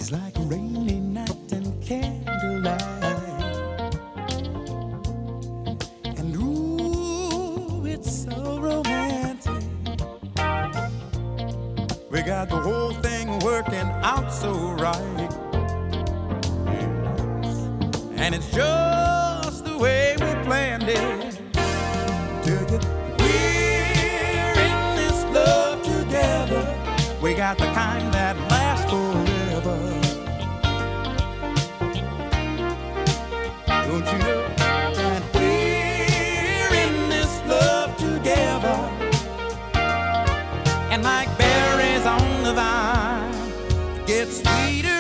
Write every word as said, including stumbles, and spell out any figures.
It's like a rainy night and candlelight. And ooh, it's so romantic. We got the whole thing working out so right. Yes. And it's just the way we planned it. Tell you, we're in this love together. We got the kind that lasts forever. Don't you know that we're in this love together? And like berries on the vine, it gets sweeter